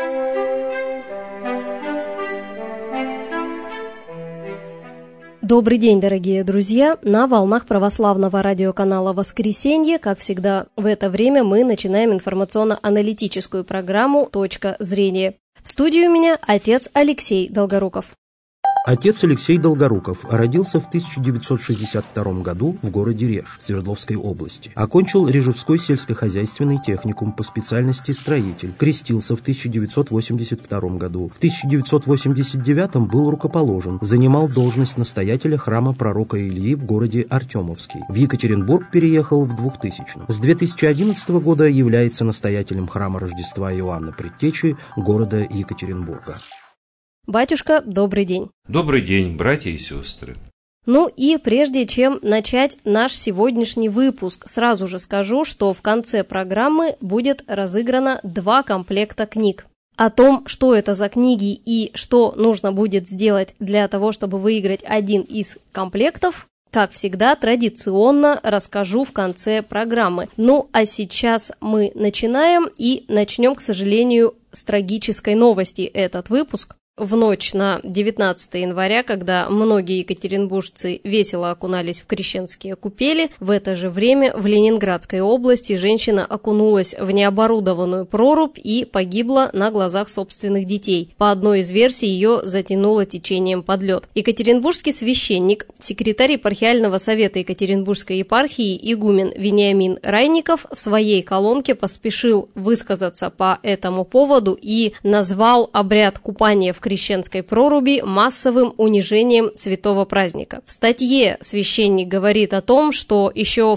Добрый день, дорогие друзья! На волнах православного радиоканала «Воскресенье», как всегда, в это время мы начинаем информационно-аналитическую программу «Точка зрения». В студии у меня отец Алексей Долгоруков. Отец Алексей Долгоруков родился в 1962 году в городе Реж Свердловской области. Окончил Режевской сельскохозяйственный техникум по специальности строитель. Крестился в 1982 году. В 1989 был рукоположен. Занимал должность настоятеля храма пророка Ильи в городе Артемовский. В Екатеринбург переехал в 2000-м. С 2011 года является настоятелем храма Рождества Иоанна Предтечи города Екатеринбурга. Батюшка, добрый день. Добрый день, братья и сестры. Ну и прежде чем начать наш сегодняшний выпуск, сразу же скажу, что в конце программы будет разыграно 2 комплекта книг. О том, что это за книги и что нужно будет сделать для того, чтобы выиграть один из комплектов, как всегда, традиционно расскажу в конце программы. Ну а сейчас мы начинаем и начнем, к сожалению, с трагической новости этот выпуск. В ночь на 19 января, когда многие екатеринбуржцы весело окунались в крещенские купели, в это же время в Ленинградской области женщина окунулась в необорудованную прорубь и погибла на глазах собственных детей. По одной из версий, ее затянуло течением под лед. Екатеринбургский священник, секретарь епархиального совета Екатеринбургской епархии игумен Вениамин Райников в своей колонке поспешил высказаться по этому поводу и назвал обряд купания в крещенской проруби массовым унижением святого праздника. В статье священник говорит о том, что еще в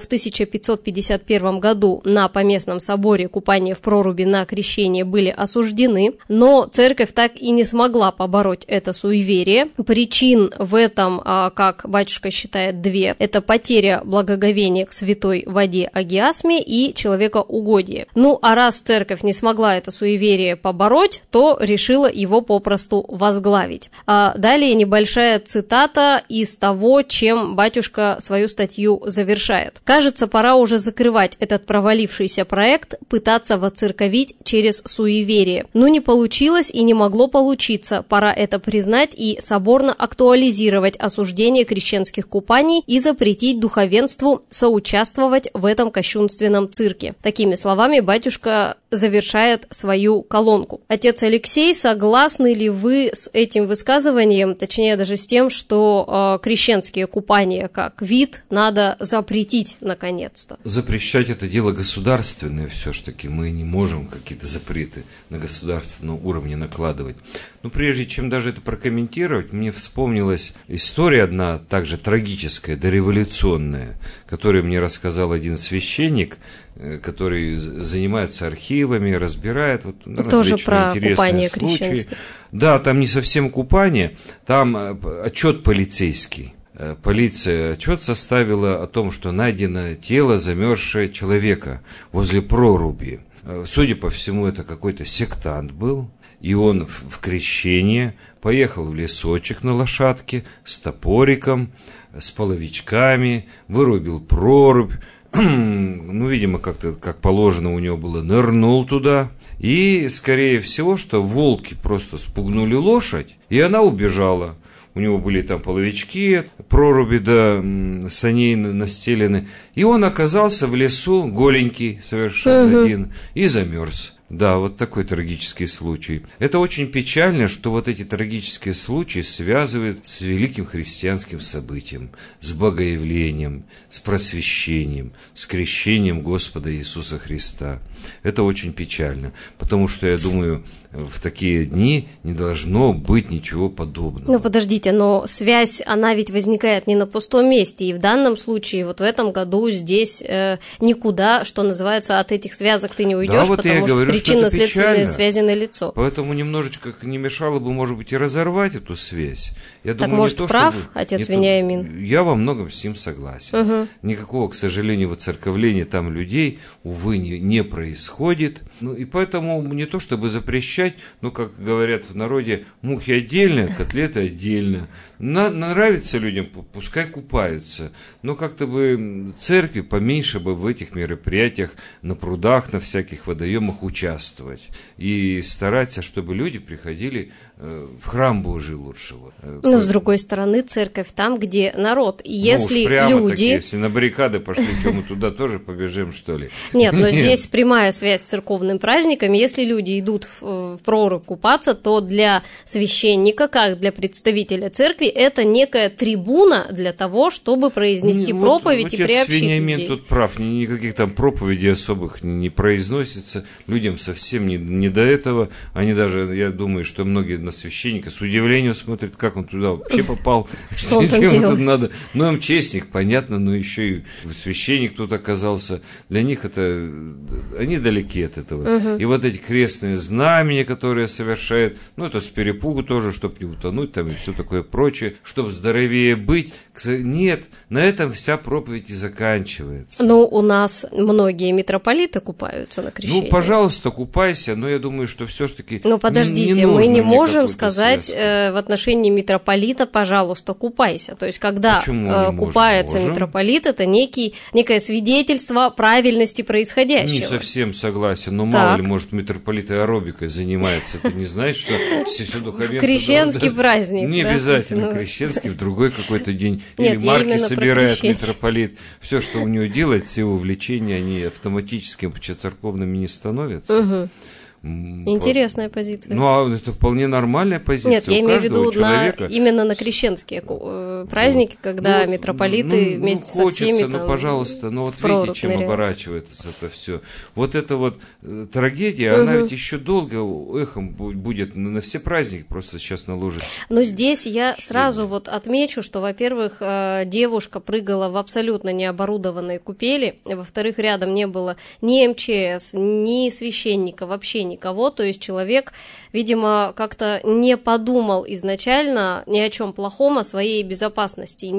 1551 году на Поместном соборе купание в проруби на крещение были осуждены, но церковь так и не смогла побороть это суеверие. Причин в этом, как батюшка считает, 2. Это потеря благоговения к святой воде агиасме и человекоугодие. Ну а раз церковь не смогла это суеверие побороть, то решила его попросту возглавить. Далее небольшая цитата из того, чем батюшка свою статью завершает. «Кажется, пора уже закрывать этот провалившийся проект, пытаться воцерковить через суеверие. Но не получилось и не могло получиться. Пора это признать и соборно актуализировать осуждение крещенских купаний и запретить духовенству соучаствовать в этом кощунственном цирке». Такими словами батюшка завершает свою колонку. Отец Алексей, согласны ли вы с этим высказыванием, точнее даже с тем, что крещенские купания как вид надо запретить наконец-то? Запрещать это дело государственное все-таки. Мы не можем какие-то запреты на государственном уровне накладывать. Но прежде чем даже это прокомментировать, мне вспомнилась история одна, также трагическая, дореволюционная, которую мне рассказал один священник, который занимается архивами, разбирает тоже про купание крещенское. Да, там не совсем купание, там отчет полицейский. Полиция отчет составила о том, что найдено тело замерзшего человека возле проруби. Судя по всему, это какой-то сектант был, и он в крещение поехал в лесочек на лошадке с топориком, с половичками, вырубил прорубь, ну, видимо, как-то, как положено у него было, нырнул туда. И, скорее всего, что волки просто спугнули лошадь, и она убежала. У него были там половички, проруби до саней настелены. И он оказался в лесу, голенький совершенно один, и замерз. Да, вот такой трагический случай. Это очень печально, что вот эти трагические случаи связывают с великим христианским событием, с богоявлением, с просвещением, с крещением Господа Иисуса Христа. Это очень печально, потому что, я думаю, в такие дни не должно быть ничего подобного. Ну, подождите, но связь, она ведь возникает не на пустом месте, и в данном случае, вот в этом году здесь никуда, что называется, от этих связок ты не уйдешь, да, вот потому что причинно-следственные связи налицо. Поэтому немножечко не мешало бы, может быть, и разорвать эту связь. Я так, думаю, может, прав отец Вениамин? Я во многом с ним согласен. Никакого, к сожалению, воцерковления там людей, увы, не происходит. Ну, и поэтому не то чтобы запрещать, но, как говорят в народе, мухи отдельно, котлеты отдельно. Нравится людям, пускай купаются. Но как-то бы церкви поменьше бы в этих мероприятиях на прудах, на всяких водоемах участвовать. участвовать и стараться, чтобы люди приходили в храм Божий лучше. Но, с другой стороны, церковь там, где народ. И если люди... если на баррикады пошли, что мы туда тоже побежим, что ли? Нет, но здесь прямая связь с церковным праздником. Если люди идут в прорубь купаться, то для священника, как для представителя церкви, это некая трибуна для того, чтобы произнести проповедь и приобщить Вениамин людей. тут прав, никаких там проповедей особых не произносится, людям совсем не до этого. Они даже, я думаю, что многие на священника с удивлением смотрят, как он туда вообще попал, что он там делал. Тут надо. Ну, МЧСник, понятно, но еще и священник тут оказался. Для них это, они далеки от этого. И вот эти крестные знамения, которые совершают, ну, это с перепугу тоже, чтобы не утонуть, там и все такое прочее, чтобы здоровее быть. Нет, на этом вся проповедь и заканчивается. Ну, у нас многие митрополиты купаются на крещении. Ну, пожалуйста, купайся, но я думаю, что все-таки. Ну, подождите, мы не можем сказать в отношении митрополита, пожалуйста, купайся. То есть, когда купается митрополит, это некое свидетельство правильности происходящего. Не совсем согласен, но мало ли, может, митрополит аэробикой занимается. Ты не знаешь, что Сесудуховенство... Крещенский праздник. Не обязательно крещенский, в другой какой-то день. Или марки собирает митрополит. Все, что у него делает, все его увлечения, они автоматически церковными не становятся. Интересная позиция. Ну, а это вполне нормальная позиция. Нет, я имею в виду именно на крещенские праздники, когда митрополиты вместе со всеми там, пожалуйста, вот видите, чем оборачивается это все. Вот эта вот трагедия, она ведь еще долго эхом будет на все праздники просто сейчас наложится. Но здесь я сразу вот отмечу, что, во-первых, девушка прыгала в абсолютно необорудованные купели, во-вторых, рядом не было ни МЧС, ни священника, вообще никого, то есть человек, видимо, как-то не подумал изначально ни о чем плохом, о своей безопасности,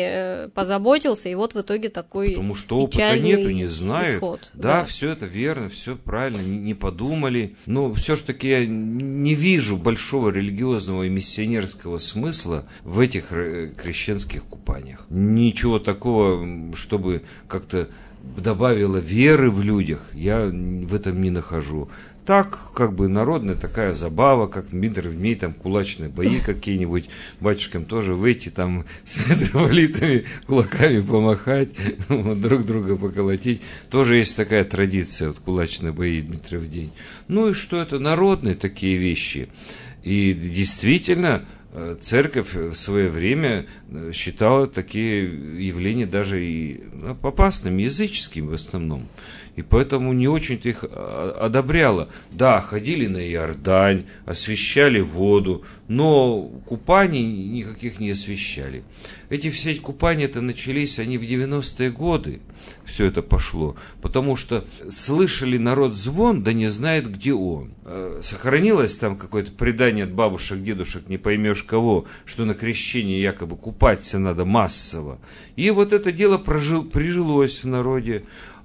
не позаботился, и вот в итоге такой потому что опыта нету, не знаю. Исход. Да, все это верно, все правильно, не подумали, но все-таки я не вижу большого религиозного и миссионерского смысла в этих крещенских купаниях. Ничего такого, чтобы как-то добавило веры в людях, я в этом не нахожу. Так, как бы народная такая забава, как Дмитрий в ней, там кулачные бои какие-нибудь, батюшкам тоже выйти там с митрополитами, кулаками помахать, вот, друг друга поколотить. Тоже есть такая традиция, вот кулачные бои Дмитрия в день. Ну и что это народные такие вещи. И действительно, церковь в свое время считала такие явления даже и опасными, языческими в основном. И поэтому не очень-то их одобряла. Да, ходили на Иордань, освящали воду, но купаний никаких не освящали. Все эти купания-то начались, они в 90-е годы, все это пошло, потому что слышали народ звон, да не знает, где он. Сохранилось там какое-то предание от бабушек, дедушек, не поймешь кого, что на крещении якобы купаться надо массово. И вот это дело прижилось в народе.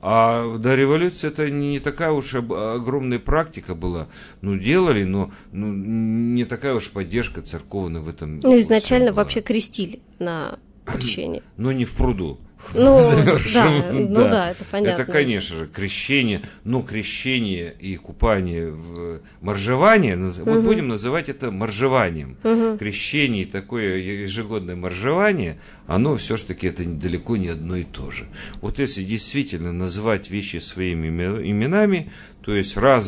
А до революции это не такая уж огромная практика была. Ну, делали, но не такая уж поддержка церковная в этом. Ну, изначально вообще крестили на крещение. Но не в пруду. Ну, да, это понятно. Это, конечно же, крещение, но крещение и купание в моржевание, вот будем называть это моржеванием. Крещение и такое ежегодное моржевание, оно все-таки это далеко не одно и то же. Вот если действительно называть вещи своими именами, то есть раз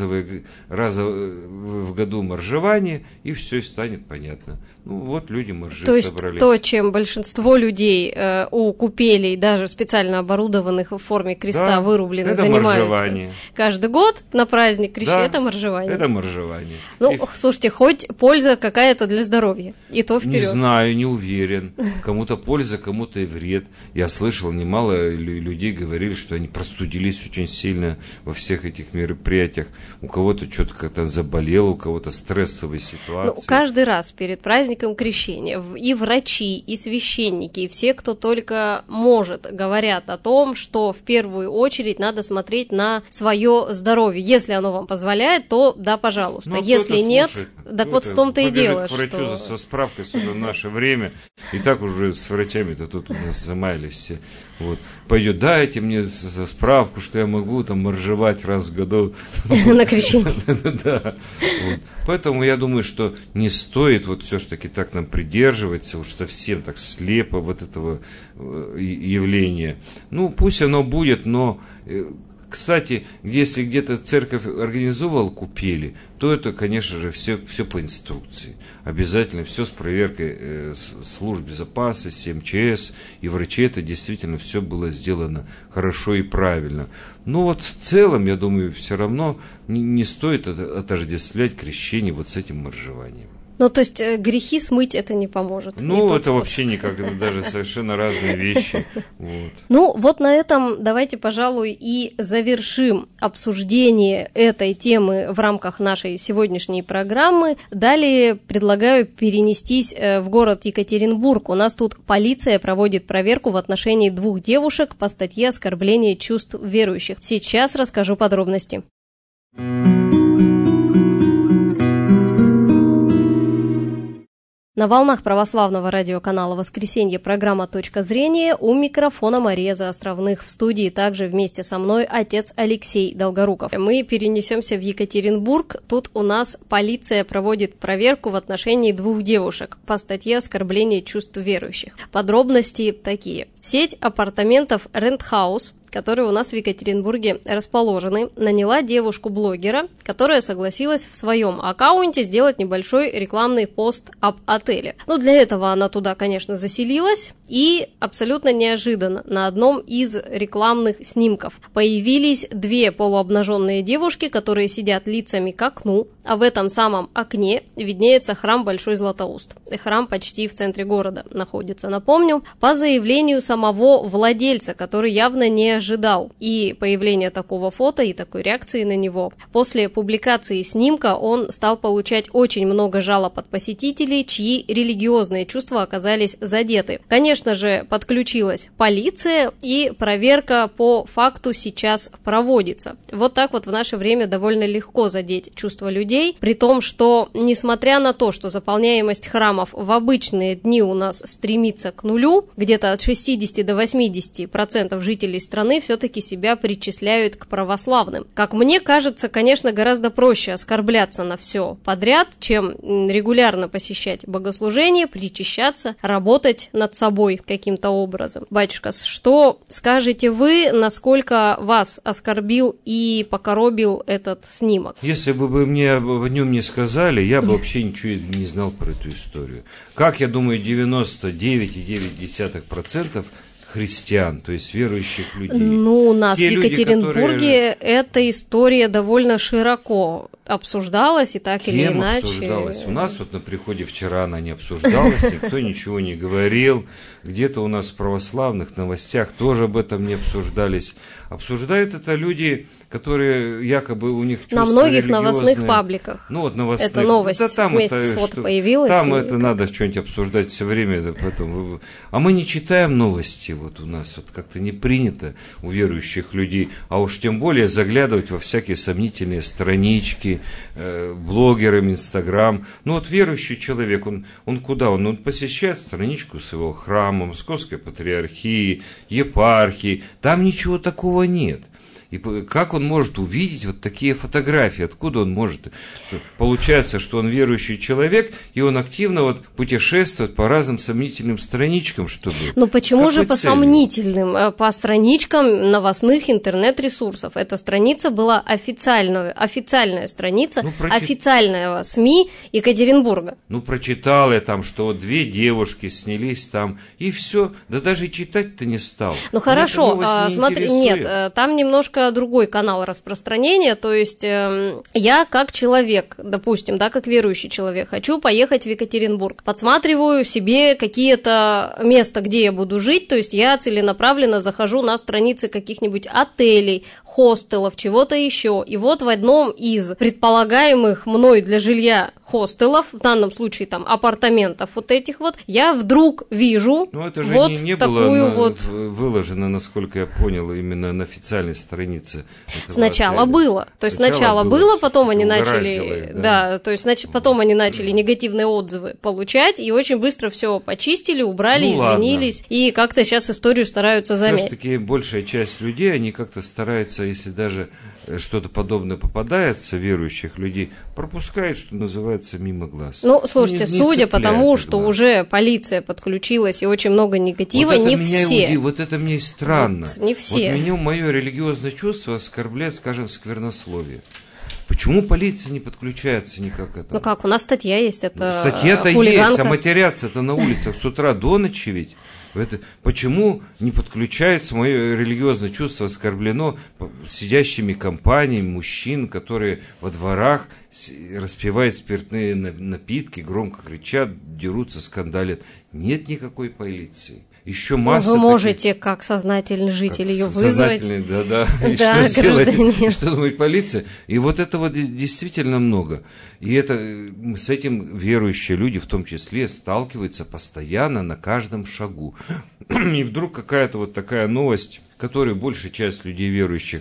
в году моржевание, и все станет понятно. Ну, вот люди моржи собрались. То есть то, чем большинство людей у купелей, даже специально оборудованных в форме креста, вырубленных, занимаются моржевание. Каждый год на праздник крещения, это моржевание. Это моржевание. Ну, слушайте, хоть польза какая-то для здоровья, и то вперед. Не знаю, не уверен. Кому-то польза, кому-то и вред. Я слышал, немало людей говорили, что они простудились очень сильно во всех этих мероприятиях. У кого-то что-то как-то заболело, у кого-то стрессовая ситуация. Ну, каждый раз перед праздником крещения и врачи, и священники, и все, кто только может, говорят о том, что в первую очередь надо смотреть на свое здоровье. Если оно вам позволяет, то да, пожалуйста. Ну, если нет, так вот в том-то и дело, к врачу со справкой в наше время. И так уже с врачами-то тут у нас замаялись все. Вот. пойдет, дайте мне справку, что я могу там моржевать раз в году. На крещение. Да. Поэтому я думаю, что не стоит вот все-таки так нам придерживаться, уж совсем так слепо вот этого явления. Ну, пусть оно будет, но... Кстати, если где-то церковь организовывала купели, то это, конечно же, все по инструкции. Обязательно все с проверкой служб безопасности, МЧС и врачей. Это действительно все было сделано хорошо и правильно. Но вот в целом, я думаю, все равно не стоит отождествлять крещение вот с этим моржеванием. Ну, то есть грехи смыть это не поможет. Ну, это вообще никак, это даже совершенно разные вещи. Вот. Ну, вот на этом давайте, пожалуй, и завершим обсуждение этой темы в рамках нашей сегодняшней программы. Далее предлагаю перенестись в город Екатеринбург. У нас тут полиция проводит проверку в отношении 2 девушек по статье «Оскорбление чувств верующих». Сейчас расскажу подробности. На волнах православного радиоканала «Воскресенье» программа «Точка зрения», у микрофона Мария Заостровных. В студии также вместе со мной отец Алексей Долгоруков. Мы перенесемся в Екатеринбург. Тут у нас полиция проводит проверку в отношении 2 девушек по статье «Оскорбление чувств верующих». Подробности такие. Сеть апартаментов «Рентхаус», которые у нас в Екатеринбурге расположены, наняла девушку-блогера, которая согласилась в своем аккаунте сделать небольшой рекламный пост об отеле. Ну, для этого она туда, конечно, заселилась, и абсолютно неожиданно на одном из рекламных снимков появились 2 полуобнаженные девушки, которые сидят лицами к окну, а в этом самом окне виднеется храм Большой Златоуст. Храм почти в центре города находится, напомню, по заявлению самого владельца, который явно не ожидал и появления такого фото, и такой реакции на него. После публикации снимка он стал получать очень много жалоб от посетителей, чьи религиозные чувства оказались задеты. Конечно же, подключилась полиция, и проверка по факту сейчас проводится. Вот так вот в наше время довольно легко задеть чувства людей, при том, что, несмотря на то, что заполняемость храмов в обычные дни у нас стремится к нулю, где-то от 60 до 80% жителей страны все-таки себя причисляют к православным. Как мне кажется, конечно, гораздо проще оскорбляться на все подряд, чем регулярно посещать богослужения, причащаться, работать над собой каким-то образом. Батюшка, что скажете вы, насколько вас оскорбил и покоробил этот снимок? Если бы вы мне о нем не сказали, я бы вообще ничего не знал про эту историю. Как, я думаю, 99,9% христиан, то есть верующих людей. Ну, у нас те в Екатеринбурге эта история довольно широко обсуждалась, и так или иначе. Обсуждалась? У нас вот на приходе вчера она не обсуждалась, никто ничего не говорил. Где-то у нас в православных новостях тоже об этом не обсуждались. Обсуждают это люди, которые якобы у них чувства на многих религиозные. Новостных пабликах. Ну вот новостных. Это новость да, там вместе это, с фото появилась. Там это надо что-нибудь обсуждать все время. Да, потом. А мы не читаем новости. Вот у нас вот как-то не принято у верующих людей. А уж тем более заглядывать во всякие сомнительные странички, блогерам, Инстаграм. Ну вот верующий человек, он куда? Он посещает страничку своего храма, Московской патриархии, епархии. Там ничего такого нет. И как он может увидеть вот такие фотографии? Откуда он может? Получается, что он верующий человек, и он активно вот путешествует по разным сомнительным страничкам, чтобы... Ну почему же по сомнительным? По страничкам новостных интернет-ресурсов. Эта страница была официальная страница официального СМИ Екатеринбурга. Ну, прочитал я там, что 2 девушки снялись там, и все. Да даже читать-то не стал. Ну хорошо, смотри, нет, там немножко другой канал распространения, то есть я как человек, допустим, да, как верующий человек, хочу поехать в Екатеринбург, подсматриваю себе какие-то места, где я буду жить, то есть я целенаправленно захожу на страницы каких-нибудь отелей, хостелов, чего-то еще, и вот в одном из предполагаемых мной для жилья хостелов, в данном случае там апартаментов вот этих вот, я вдруг вижу это же вот не такую было вот... выложено, насколько я понял, именно на официальной странице странице. Сначала было. То есть сначала было, потом они начали, то есть потом они начали негативные отзывы получать, и очень быстро все почистили, убрали, извинились, и как-то сейчас историю стараются замять. Все-таки большая часть людей, они как-то стараются, если даже что-то подобное попадается, верующих людей, пропускают, что называется, мимо глаз. Ну, слушайте, судя по тому, что уже полиция подключилась и очень много негатива, вот не все. Вот это мне и странно. Вот, не все. Вот меня мое религиозное чувство оскорбляет, скажем, сквернословие. Почему полиция не подключается никак к этому? Ну как, у нас статья есть, это статья-то хулиганка. есть, а матерятся-то на улицах с утра до ночи ведь. Почему не подключается мое религиозное чувство, оскорблено сидящими компаниями мужчин, которые во дворах распивают спиртные напитки, громко кричат, дерутся, скандалят? Нет никакой полиции. Еще масса вы можете, как сознательный житель, ее вызвать. Сознательный, да. И да, что гражданин. сделать? Что думает полиция? И вот этого действительно много. И с этим верующие люди, в том числе, сталкиваются постоянно на каждом шагу. И вдруг какая-то вот такая новость, которую большая часть людей верующих,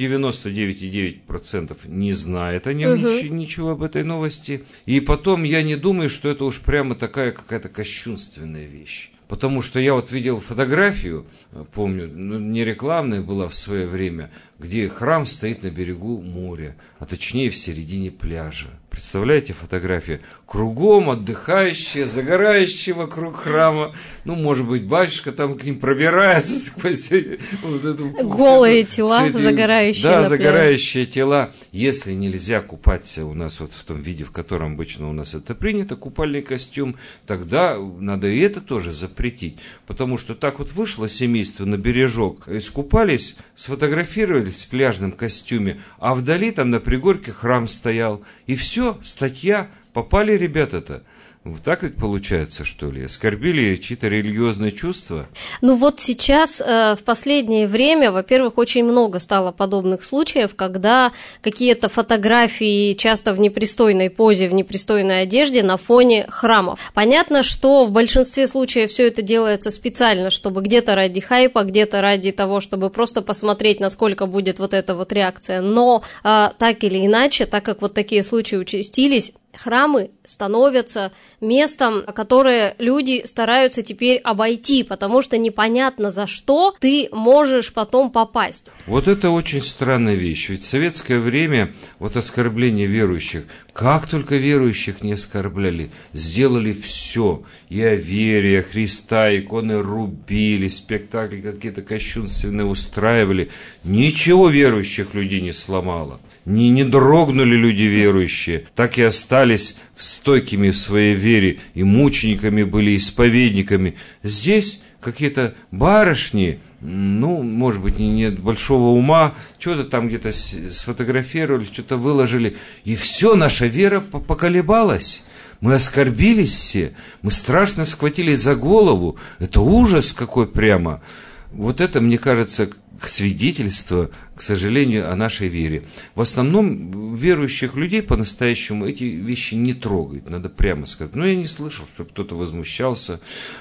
99,9% не знает о нем ничего об этой новости. И потом я не думаю, что это уж прямо такая какая-то кощунственная вещь. Потому что я вот видел фотографию, помню, не рекламная была в свое время, где храм стоит на берегу моря, а точнее в середине пляжа. Представляете фотографию? Кругом отдыхающие, загорающие вокруг храма. Может быть, батюшка там к ним пробирается сквозь вот эту... Голые тела, загорающие на пляже. Да, загорающие тела. Если нельзя купаться у нас вот в том виде, в котором обычно у нас это принято, купальный костюм, тогда надо и это тоже запретить. Потому что так вот вышло семейство на бережок, искупались, сфотографировались в пляжном костюме, а вдали там на пригорке храм стоял. И все, статья, попали ребята-то. Вот так ведь получается, что ли? Оскорбили чьи-то религиозные чувства? Вот сейчас, в последнее время, во-первых, очень много стало подобных случаев, когда какие-то фотографии, часто в непристойной позе, в непристойной одежде на фоне храмов. Понятно, что в большинстве случаев все это делается специально, чтобы где-то ради хайпа, где-то ради того, чтобы просто посмотреть, насколько будет вот эта вот реакция. Но так или иначе, так как вот такие случаи участились, храмы становятся местом, которое люди стараются теперь обойти, потому что непонятно, за что ты можешь потом попасть. Вот это очень странная вещь. Ведь в советское время вот оскорбление верующих, как только верующих не оскорбляли, сделали все. И о вере, о Христа, иконы рубили, спектакли какие-то кощунственные устраивали. Ничего верующих людей не сломало. Не дрогнули люди верующие, так и остались стойкими в своей вере, и мучениками были, исповедниками. Здесь какие-то барышни, может быть, нет большого ума, что-то там где-то сфотографировали, что-то выложили, и все, наша вера поколебалась. Мы оскорбились все, мы страшно схватились за голову. Это ужас какой прямо. Вот это, мне кажется, свидетельство, к сожалению, о нашей вере. В основном верующих людей по-настоящему эти вещи не трогают, надо прямо сказать. Я не слышал, чтобы кто-то возмущался.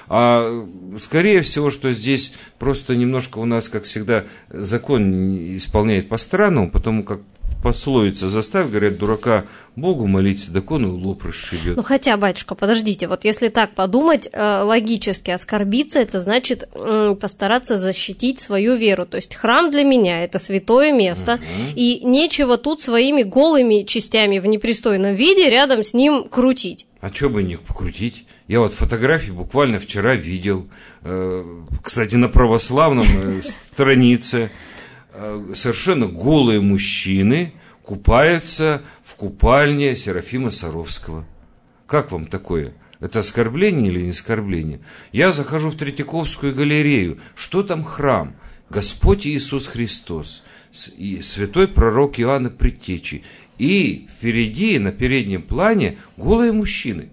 А скорее всего, что здесь просто немножко у нас, как всегда, закон исполняет по-странному, потому как пословица «заставь, говорят, дурака Богу молиться, да он и лоб расшибет». Хотя, батюшка, подождите, вот если так подумать, логически оскорбиться, это значит постараться защитить свою веру. То есть храм для меня – это святое место, и нечего тут своими голыми частями в непристойном виде рядом с ним крутить. А что бы не покрутить? Я вот фотографии буквально вчера видел, кстати, на православном странице, совершенно голые мужчины купаются в купальне Серафима Саровского. Как вам такое? Это оскорбление или не оскорбление? Я захожу в Третьяковскую галерею. Что там храм? Господь Иисус Христос и святой пророк Иоанна Предтечи. И впереди, на переднем плане, голые мужчины.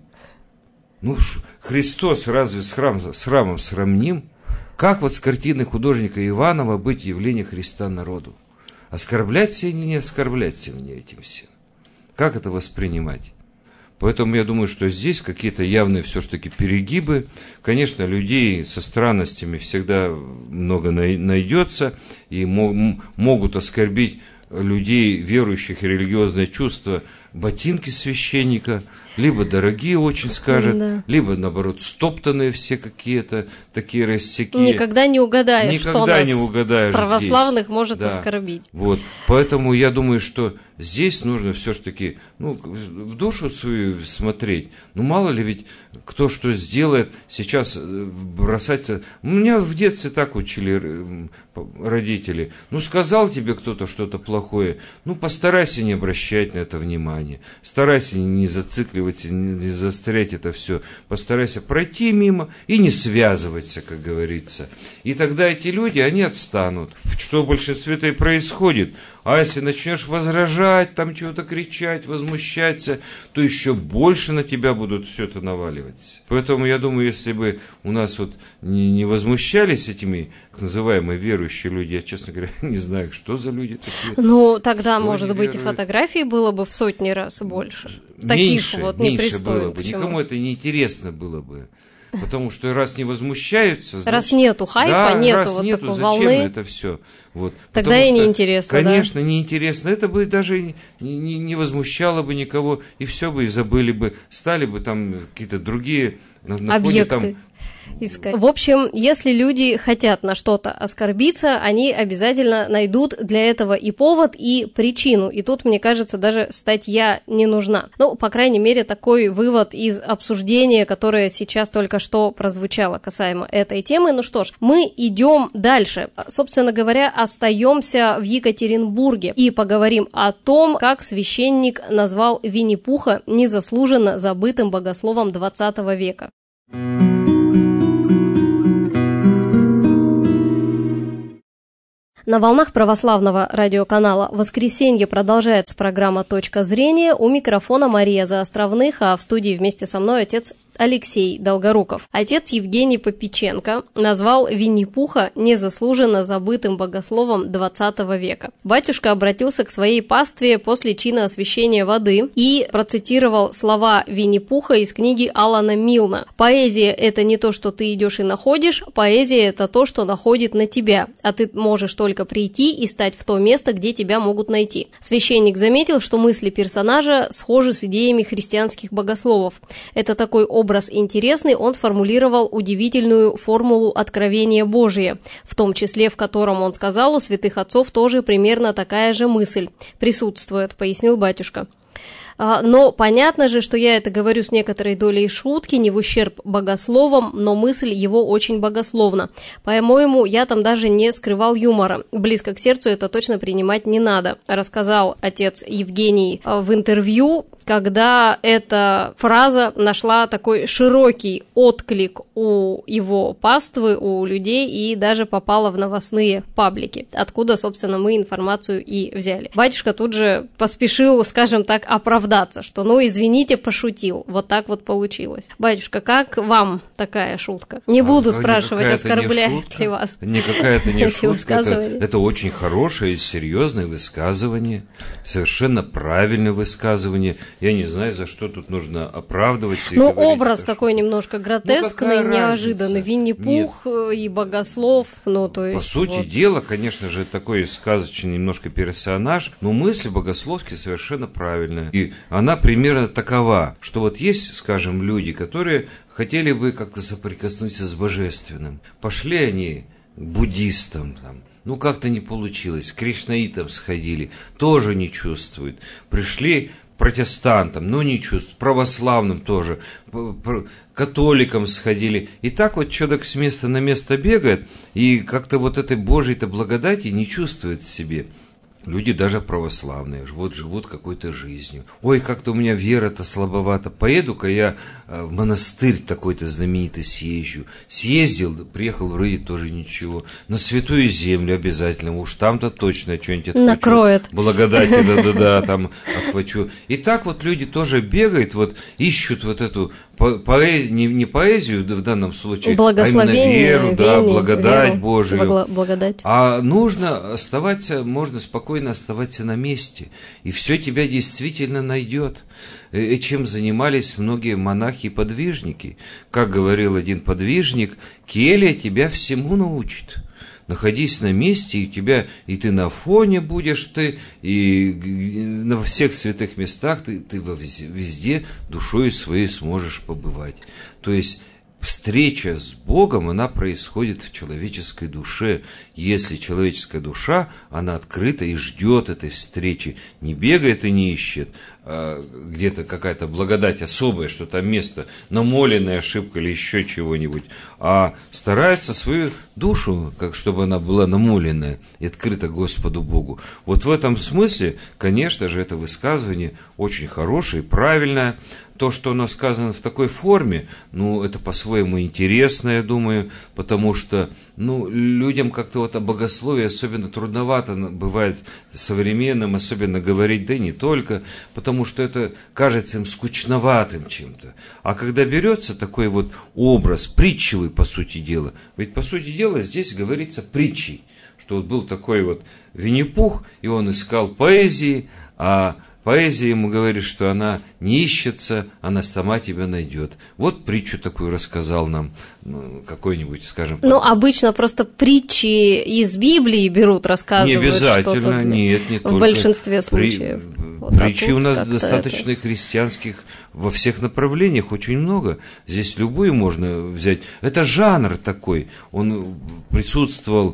Христос разве с храмом сравним? Как вот с картины художника Иванова быть явление Христа народу? Оскорбляться или не оскорбляться мне этим всем? Как это воспринимать? Поэтому я думаю, что здесь какие-то явные все-таки перегибы. Конечно, людей со странностями всегда много найдется, и могут оскорбить людей, верующих и религиозное чувство, ботинки священника, либо дорогие очень скажет, да. Либо, наоборот, стоптанные все какие-то, такие рассеки. Никогда не угадаешь, что нас не угадаешь православных здесь. может да. оскорбить. Вот. Поэтому я думаю, что здесь нужно все-таки в душу свою смотреть. Мало ли ведь кто что сделает, сейчас бросаться. Меня в детстве так учили родители. Сказал тебе кто-то что-то плохое, постарайся не обращать на это внимания. Старайся не зацикливаться, не заострять это все. Постарайся пройти мимо и не связываться, как говорится. И тогда эти люди, они отстанут. Что в большинстве-то и происходит. А если начнешь возражать, там чего-то кричать, возмущаться, то еще больше на тебя будут все это наваливаться. Поэтому я думаю, если бы у нас не возмущались этими так называемые верующие люди, я, честно говоря, не знаю, что за люди такие. Тогда, может быть, и фотографий было бы в сотни раз больше. Меньше было бы. Никому это не интересно было бы. Потому что раз не возмущаются, значит, раз нету хайпа, нету такой волны, зачем это все? Тогда и неинтересно. Конечно, неинтересно. Это бы даже не возмущало бы никого, и все бы, и забыли бы, стали бы там какие-то другие объекты искать. В общем, если люди хотят на что-то оскорбиться, они обязательно найдут для этого и повод, и причину. И тут, мне кажется, даже статья не нужна. По крайней мере, такой вывод из обсуждения, которое сейчас только что прозвучало касаемо этой темы. Что ж, мы идем дальше. Собственно говоря, остаемся в Екатеринбурге и поговорим о том, как священник назвал Винни-Пуха незаслуженно забытым богословом 20 века. На волнах православного радиоканала «Воскресенье» продолжается программа «Точка зрения». У микрофона Мария Заостровных, а в студии вместе со мной отец Алексей Долгоруков. Отец Евгений Попеченко назвал Винни-Пуха незаслуженно забытым богословом 20 века. Батюшка обратился к своей пастве после чина освящения воды и процитировал слова Винни-Пуха из книги Алана Милна. «Поэзия – это не то, что ты идешь и находишь, поэзия – это то, что находит на тебя, а ты можешь только прийти и стать в то место, где тебя могут найти». Священник заметил, что мысли персонажа схожи с идеями христианских богословов. Это такой образ интересный, он сформулировал удивительную формулу откровения Божия, в том числе в котором он сказал, у святых отцов тоже примерно такая же мысль присутствует, пояснил батюшка. Но понятно же, что я это говорю с некоторой долей шутки, не в ущерб богословам, но мысль его очень богословна. По-моему, я там даже не скрывал юмора. Близко к сердцу это точно принимать не надо, рассказал отец Евгений в интервью, когда эта фраза нашла такой широкий отклик у его паствы, у людей и даже попала в новостные паблики, откуда, собственно, мы информацию и взяли. Батюшка тут же поспешил, скажем так, оправдаться, что, извините, пошутил. Вот так вот получилось. Батюшка, как вам такая шутка? Не буду спрашивать, оскорбляет ли вас. Никакая это не шутка. Это очень хорошее и серьезное высказывание, совершенно правильное высказывание. Я не знаю, за что тут нужно оправдываться. Образ такой немножко гротескный, неожиданный. Винни-Пух и богослов. По сути дела, конечно же, такой сказочный немножко персонаж, но мысль богословски совершенно правильная. И она примерно такова, что есть, скажем, люди, которые хотели бы как-то соприкоснуться с божественным. Пошли они к буддистам, как-то не получилось, к кришнаитам сходили, тоже не чувствуют. Пришли протестантам, не чувствуют, православным тоже, католикам сходили. И так человек с места на место бегает, и как-то этой Божьей-то благодати не чувствует в себе. Люди даже православные, живут какой-то жизнью. Ой, как-то у меня вера-то слабовата. Поеду-ка я в монастырь такой-то знаменитый съезжу. Съездил, приехал, вроде тоже ничего. На Святую Землю обязательно. Уж там-то точно что-нибудь отхвачу. Накроет. Благодати, да, там отхвачу. И так люди тоже бегают, ищут эту поэзию, не поэзию в данном случае, а именно веру, благодать Божию. Благодать. А нужно оставаться, можно спокойно спокойно оставаться на месте, и все тебя действительно найдет. И чем занимались многие монахи и подвижники. Как говорил один подвижник, келья тебя всему научит. Находись на месте, и ты на фоне будешь, и на всех святых местах ты везде душой своей сможешь побывать. То есть встреча с Богом, она происходит в человеческой душе. Если человеческая душа, она открыта и ждет этой встречи, не бегает и не ищет, где-то какая-то благодать особая, что там место, намоленная ошибка или еще чего-нибудь, а старается свою душу, чтобы она была намоленная и открыта Господу Богу. Вот в этом смысле, конечно же, это высказывание очень хорошее, правильное. То, что оно сказано в такой форме, это по-своему интересно, я думаю, потому что, людям как-то вот о богословии особенно трудновато бывает современным, особенно говорить, да и не только, потому что это кажется им скучноватым чем-то. А когда берется такой вот образ, притчевый, по сути дела, ведь, по сути дела, здесь говорится притчей, что вот был такой вот Винни-Пух, и он искал поэзии, а поэзия ему говорит, что она не ищется, она сама тебя найдет. Вот притчу такую рассказал нам какой-нибудь, скажем. Обычно просто притчи из Библии берут, рассказывают. Не обязательно, нет, не только. В большинстве случаев. Притчи у нас достаточно христианских во всех направлениях, очень много. Здесь любую можно взять. Это жанр такой, он присутствовал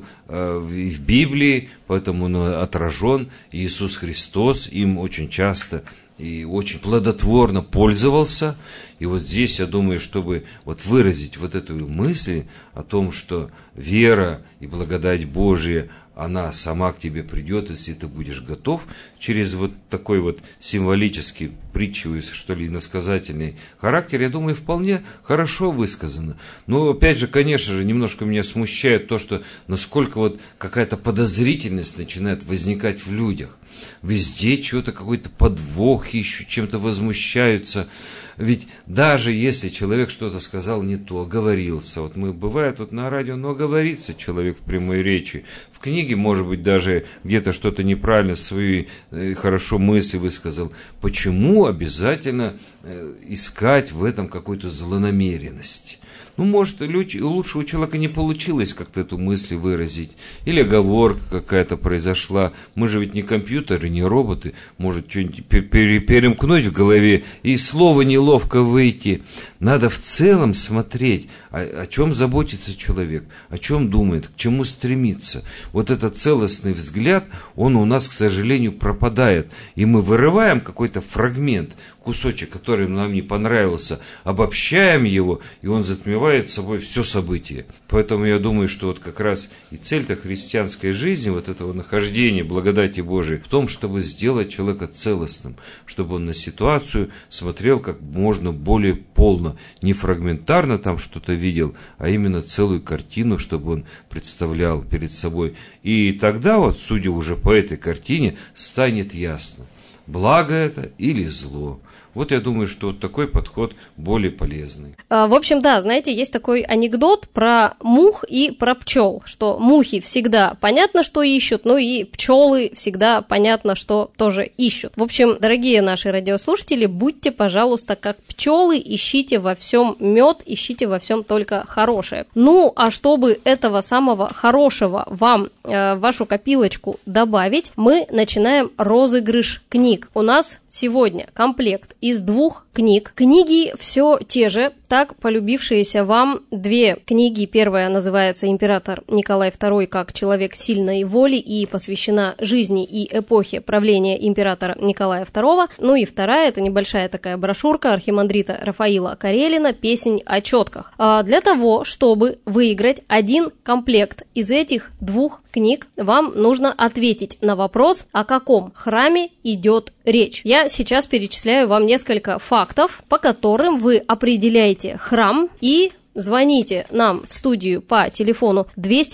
и в Библии, поэтому он отражен. Иисус Христос им очень часто и очень плодотворно пользовался. И вот здесь, я думаю, чтобы вот выразить вот эту мысль о том, что вера и благодать Божия, она сама к тебе придет, если ты будешь готов, через вот такой вот символический, притчевый, что ли, иносказательный характер, я думаю, вполне хорошо высказано. Но, опять же, конечно же, немножко меня смущает то, что насколько вот какая-то подозрительность начинает возникать в людях. Везде что-то, какой-то подвох ищут, чем-то возмущаются. Ведь даже если человек что-то сказал не то, оговорился, вот бывает вот на радио, но оговорится человек в прямой речи, в книге, может быть, даже где-то что-то неправильно свои хорошо мысли высказал. Почему обязательно искать в этом какую-то злонамеренность? Может, лучше у человека не получилось как-то эту мысль выразить, или оговорка какая-то произошла. Мы же ведь не компьютеры, не роботы, может что-нибудь перемкнуть в голове, и слово неловко выйти. Надо в целом смотреть, о чем заботится человек, о чем думает, к чему стремится. Вот этот целостный взгляд, он у нас, к сожалению, пропадает, и мы вырываем какой-то фрагмент, кусочек, который нам не понравился, обобщаем его, и он затмевает собой все событие. Поэтому я думаю, что вот как раз и цель-то христианской жизни, вот этого нахождения благодати Божией, в том, чтобы сделать человека целостным, чтобы он на ситуацию смотрел как можно более полно, не фрагментарно там что-то видел, а именно целую картину, чтобы он представлял перед собой. И тогда вот, судя уже по этой картине, станет ясно, благо это или зло. Вот я думаю, что вот такой подход более полезный. В общем, да, знаете, есть такой анекдот про мух и про пчел, что мухи всегда понятно, что ищут, и пчелы всегда понятно, что тоже ищут. В общем, дорогие наши радиослушатели, будьте, пожалуйста, как пчелы, ищите во всем мед, ищите во всем только хорошее. А чтобы этого самого хорошего вам в вашу копилочку добавить, мы начинаем розыгрыш книг. У нас сегодня комплект из 2 книг. Книги все те же, так полюбившиеся вам 2 книги. Первая называется «Император Николай II как человек сильной воли» и посвящена жизни и эпохе правления императора Николая II. И вторая – это небольшая такая брошюрка архимандрита Рафаила Карелина «Песнь о четках». Для того, чтобы выиграть один комплект из этих 2 книг, вам нужно ответить на вопрос, о каком храме идет речь. Я сейчас перечисляю вам несколько фактов, по которым вы определяете храм и звоните нам в студию по телефону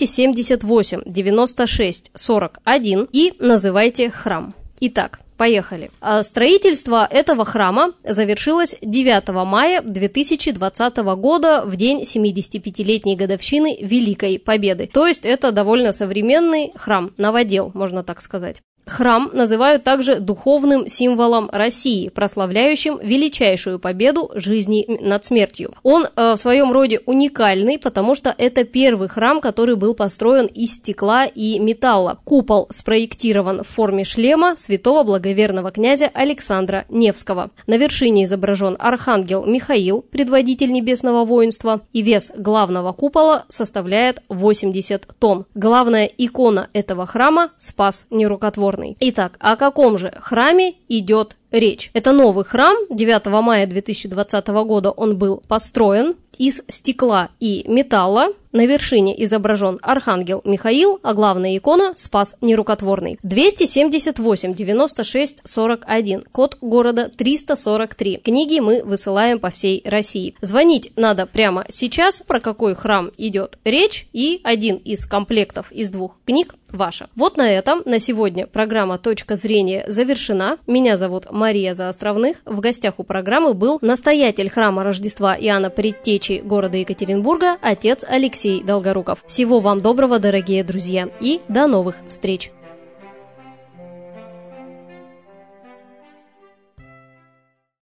278 96 41 и называйте храм. Итак, поехали. Строительство этого храма завершилось 9 мая 2020 года, в день 75-летней годовщины Великой Победы. То есть это довольно современный храм, новодел, можно так сказать. Храм называют также духовным символом России, прославляющим величайшую победу жизни над смертью. Он в своем роде уникальный, потому что это первый храм, который был построен из стекла и металла. Купол спроектирован в форме шлема святого благоверного князя Александра Невского. На вершине изображен архангел Михаил, предводитель небесного воинства, и вес главного купола составляет 80 тонн. Главная икона этого храма – Спас Нерукотворный. Итак, о каком же храме идет речь? Это новый храм. 9 мая 2020 года он был построен из стекла и металла. На вершине изображен архангел Михаил, а главная икона – Спас Нерукотворный. 278 96 41, код города 343. Книги мы высылаем по всей России. Звонить надо прямо сейчас, про какой храм идет речь, и один из комплектов из 2 книг ваша. Вот на этом на сегодня программа «Точка зрения» завершена. Меня зовут Мария Заостровных. В гостях у программы был настоятель храма Рождества Иоанна Предтечи города Екатеринбурга, отец Алексей Долгоруков. Всего вам доброго, дорогие друзья, и до новых встреч!